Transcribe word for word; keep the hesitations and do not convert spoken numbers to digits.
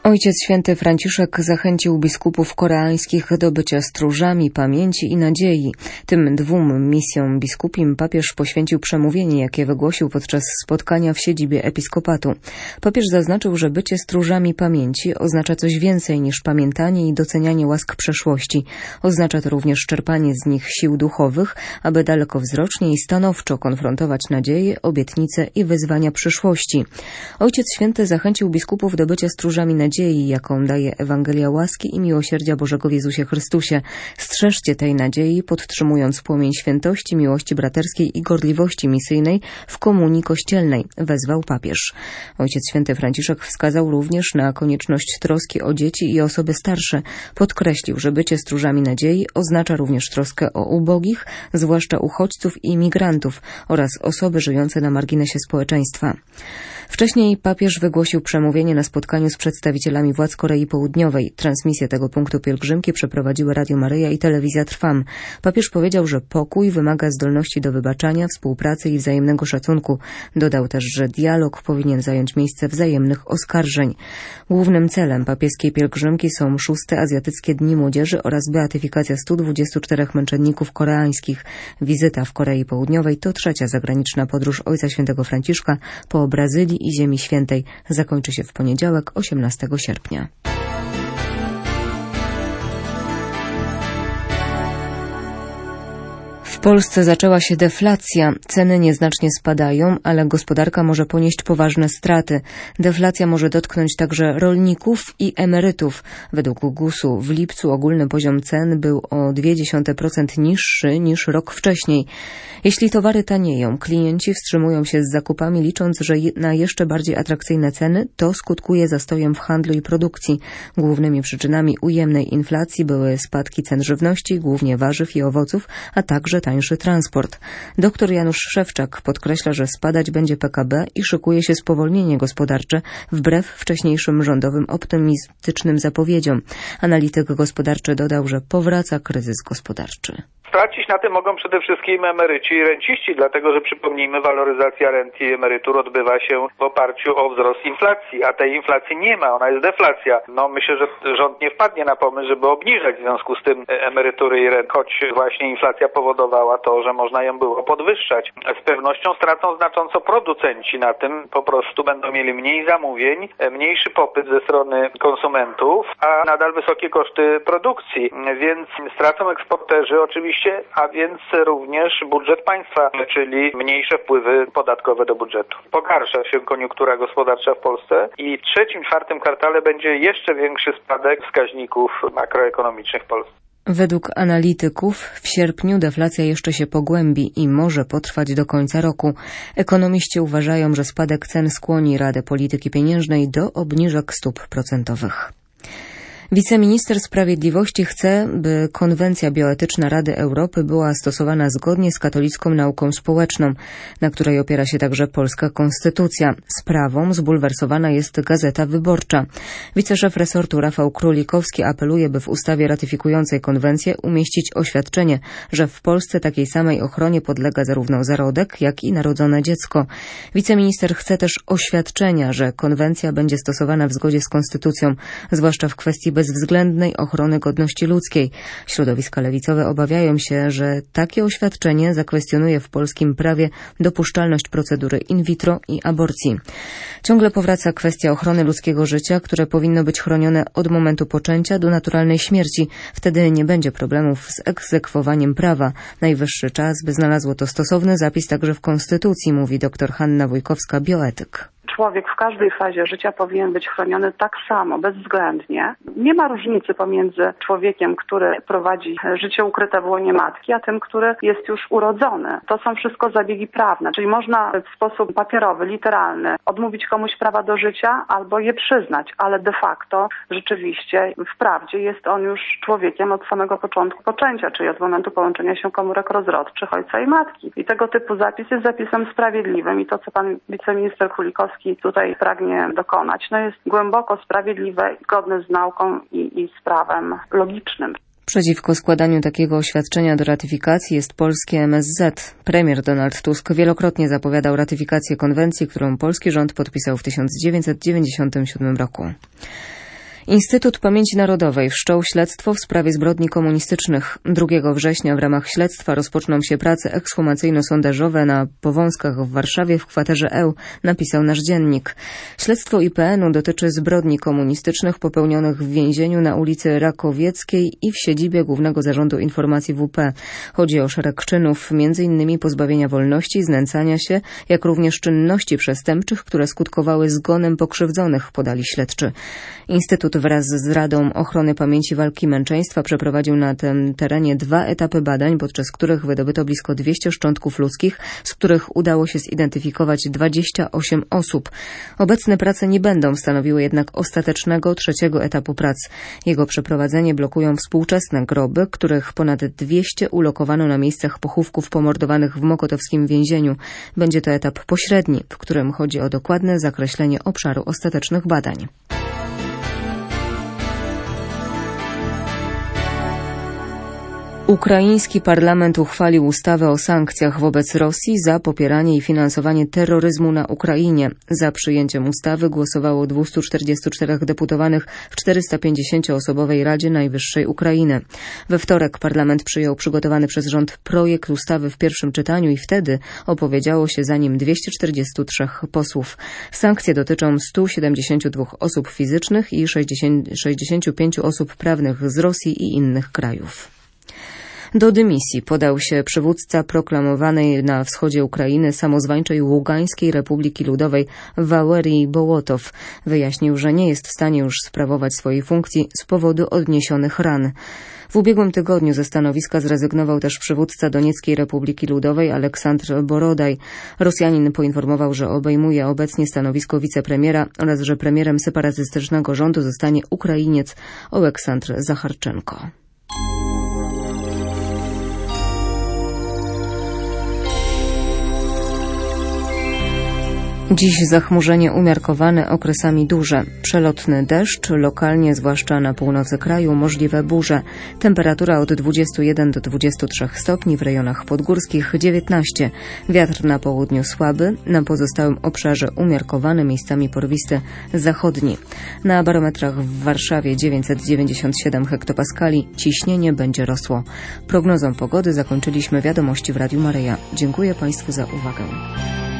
Ojciec Święty Franciszek zachęcił biskupów koreańskich do bycia stróżami pamięci i nadziei. Tym dwóm misjom biskupim papież poświęcił przemówienie, jakie wygłosił podczas spotkania w siedzibie episkopatu. Papież zaznaczył, że bycie stróżami pamięci oznacza coś więcej niż pamiętanie i docenianie łask przeszłości. Oznacza to również czerpanie z nich sił duchowych, aby dalekowzrocznie i stanowczo konfrontować nadzieje, obietnice i wyzwania przyszłości. Ojciec Święty zachęcił biskupów do bycia stróżami nadziei, jaką daje Ewangelia łaski i miłosierdzia Bożego w Jezusie Chrystusie. Strzeżcie tej nadziei, podtrzymując płomień świętości, miłości braterskiej i gorliwości misyjnej w komunii kościelnej, wezwał papież. Ojciec Święty Franciszek wskazał również na konieczność troski o dzieci i osoby starsze. Podkreślił, że bycie stróżami nadziei oznacza również troskę o ubogich, zwłaszcza uchodźców i imigrantów oraz osoby żyjące na marginesie społeczeństwa. Wcześniej papież wygłosił przemówienie na spotkaniu z przedstawicielami władz Korei Południowej. Transmisję tego punktu pielgrzymki przeprowadziły Radio Maryja i Telewizja Trwam. Papież powiedział, że pokój wymaga zdolności do wybaczania, współpracy i wzajemnego szacunku. Dodał też, że dialog powinien zająć miejsce wzajemnych oskarżeń. Głównym celem papieskiej pielgrzymki są szóste Azjatyckie Dni Młodzieży oraz beatyfikacja stu dwudziestu czterech męczenników koreańskich. Wizyta w Korei Południowej to trzecia zagraniczna podróż Ojca Świętego Franciszka po Brazylii i Ziemi Świętej. Zakończy się w poniedziałek, osiemnastego sierpnia. W Polsce zaczęła się deflacja. Ceny nieznacznie spadają, ale gospodarka może ponieść poważne straty. Deflacja może dotknąć także rolników i emerytów. Według gusu w lipcu ogólny poziom cen był o zero przecinek dwa procent niższy niż rok wcześniej. Jeśli towary tanieją, klienci wstrzymują się z zakupami, licząc, że na jeszcze bardziej atrakcyjne ceny, to skutkuje zastojem w handlu i produkcji. Głównymi przyczynami ujemnej inflacji były spadki cen żywności, głównie warzyw i owoców, a także tańszy transport. Doktor Janusz Szewczak podkreśla, że spadać będzie P K B i szykuje się spowolnienie gospodarcze wbrew wcześniejszym rządowym optymistycznym zapowiedziom. Analityk gospodarczy dodał, że powraca kryzys gospodarczy. Stracić na tym mogą przede wszystkim emeryci i renciści, dlatego że przypomnijmy, waloryzacja rent i emerytur odbywa się w oparciu o wzrost inflacji, a tej inflacji nie ma, ona jest deflacja. No myślę, że rząd nie wpadnie na pomysł, żeby obniżać w związku z tym emerytury i rent, choć właśnie inflacja powodowała to, że można ją było podwyższać. Z pewnością stracą znacząco producenci na tym, po prostu będą mieli mniej zamówień, mniejszy popyt ze strony konsumentów, a nadal wysokie koszty produkcji, więc stracą eksporterzy oczywiście, a więc również budżet państwa, czyli mniejsze wpływy podatkowe do budżetu. Pogarsza się koniunktura gospodarcza w Polsce i w trzecim, czwartym kwartale będzie jeszcze większy spadek wskaźników makroekonomicznych w Polsce. Według analityków w sierpniu deflacja jeszcze się pogłębi i może potrwać do końca roku. Ekonomiści uważają, że spadek cen skłoni Radę Polityki Pieniężnej do obniżek stóp procentowych. Wiceminister Sprawiedliwości chce, by konwencja bioetyczna Rady Europy była stosowana zgodnie z katolicką nauką społeczną, na której opiera się także polska konstytucja. Sprawą zbulwersowana jest Gazeta Wyborcza. Wiceszef resortu Rafał Królikowski apeluje, by w ustawie ratyfikującej konwencję umieścić oświadczenie, że w Polsce takiej samej ochronie podlega zarówno zarodek, jak i narodzone dziecko. Wiceminister chce też oświadczenia, że konwencja będzie stosowana w zgodzie z konstytucją, zwłaszcza w kwestii bezwzględnej ochrony godności ludzkiej. Środowiska lewicowe obawiają się, że takie oświadczenie zakwestionuje w polskim prawie dopuszczalność procedury in vitro i aborcji. Ciągle powraca kwestia ochrony ludzkiego życia, które powinno być chronione od momentu poczęcia do naturalnej śmierci. Wtedy nie będzie problemów z egzekwowaniem prawa. Najwyższy czas, by znalazło to stosowny zapis także w Konstytucji, mówi dr Hanna Wójkowska, bioetyk. Człowiek w każdej fazie życia powinien być chroniony tak samo, bezwzględnie. Nie ma różnicy pomiędzy człowiekiem, który prowadzi życie ukryte w łonie matki, a tym, który jest już urodzony. To są wszystko zabiegi prawne, czyli można w sposób papierowy, literalny odmówić komuś prawa do życia albo je przyznać, ale de facto rzeczywiście wprawdzie jest on już człowiekiem od samego początku poczęcia, czyli od momentu połączenia się komórek rozrodczych ojca i matki. I tego typu zapis jest zapisem sprawiedliwym i to, co pan wiceminister Królikowski tutaj pragnie dokonać, no jest głęboko sprawiedliwe, zgodne z nauką i, i z prawem logicznym. Przeciwko składaniu takiego oświadczenia do ratyfikacji jest polskie M S Z. Premier Donald Tusk wielokrotnie zapowiadał ratyfikację konwencji, którą polski rząd podpisał w tysiąc dziewięćset dziewięćdziesiątym siódmym roku. Instytut Pamięci Narodowej wszczął śledztwo w sprawie zbrodni komunistycznych. drugiego września w ramach śledztwa rozpoczną się prace ekshumacyjno-sondażowe na Powązkach w Warszawie w kwaterze E U, napisał nasz dziennik. Śledztwo I P N u dotyczy zbrodni komunistycznych popełnionych w więzieniu na ulicy Rakowieckiej i w siedzibie Głównego Zarządu Informacji W P. Chodzi o szereg czynów, między innymi pozbawienia wolności, znęcania się, jak również czynności przestępczych, które skutkowały zgonem pokrzywdzonych, podali śledczy. Instytut wraz z Radą Ochrony Pamięci Walki Męczeństwa przeprowadził na tym terenie dwa etapy badań, podczas których wydobyto blisko dwieście szczątków ludzkich, z których udało się zidentyfikować dwadzieścia osiem osób. Obecne prace nie będą stanowiły jednak ostatecznego trzeciego etapu prac. Jego przeprowadzenie blokują współczesne groby, których ponad dwieście ulokowano na miejscach pochówków pomordowanych w mokotowskim więzieniu. Będzie to etap pośredni, w którym chodzi o dokładne zakreślenie obszaru ostatecznych badań. Ukraiński parlament uchwalił ustawę o sankcjach wobec Rosji za popieranie i finansowanie terroryzmu na Ukrainie. Za przyjęciem ustawy głosowało dwieście czterdzieści cztery deputowanych w czterystapięćdziesięcioosobowej Radzie Najwyższej Ukrainy. We wtorek parlament przyjął przygotowany przez rząd projekt ustawy w pierwszym czytaniu i wtedy opowiedziało się za nim dwieście czterdzieści trzy posłów. Sankcje dotyczą stu siedemdziesięciu dwóch osób fizycznych i sześćdziesięciu pięciu osób prawnych z Rosji i innych krajów. Do dymisji podał się przywódca proklamowanej na wschodzie Ukrainy samozwańczej Ługańskiej Republiki Ludowej Walerij Bołotow. Wyjaśnił, że nie jest w stanie już sprawować swojej funkcji z powodu odniesionych ran. W ubiegłym tygodniu ze stanowiska zrezygnował też przywódca Donieckiej Republiki Ludowej Aleksandr Borodaj. Rosjanin poinformował, że obejmuje obecnie stanowisko wicepremiera oraz że premierem separatystycznego rządu zostanie Ukrainiec Oleksandr Zacharczenko. Dziś zachmurzenie umiarkowane, okresami duże. Przelotny deszcz, lokalnie, zwłaszcza na północy kraju, możliwe burze. Temperatura od dwudziestu jeden do dwudziestu trzech stopni, w rejonach podgórskich dziewiętnaście. Wiatr na południu słaby, na pozostałym obszarze umiarkowany, miejscami porwisty, zachodni. Na barometrach w Warszawie dziewięćset dziewięćdziesiąt siedem hektopaskali, ciśnienie będzie rosło. Prognozą pogody zakończyliśmy wiadomości w Radiu Maryja. Dziękuję Państwu za uwagę.